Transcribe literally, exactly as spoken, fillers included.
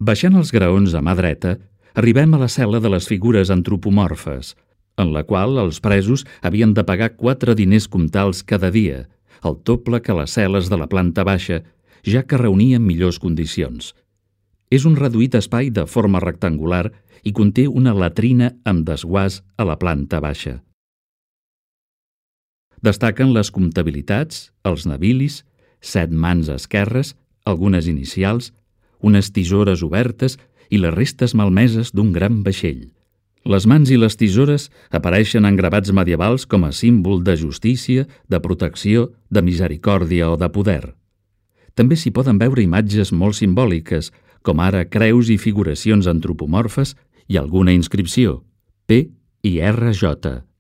Baixant els graons a mà dreta, arribem a la cel·la de les figures antropomorfes, en la qual els presos havien de pagar quatre diners comtals cada dia, el doble que les cel·les de la planta baixa, ja que reunien millors condicions. És un reduït espai de forma rectangular i conté una latrina amb desguàs a la planta baixa. Destaquen les comptabilitats, els nabilis, set mans esquerres, algunes inicials, unes tisores obertes i les restes malmeses d'un gran vaixell. Les mans i les tisores apareixen en gravats medievals com a símbol de justícia, de protecció, de misericòrdia o de poder. També s'hi poden veure imatges molt simbòliques, com ara creus i figuracions antropomorfes i alguna inscripció, P i R J.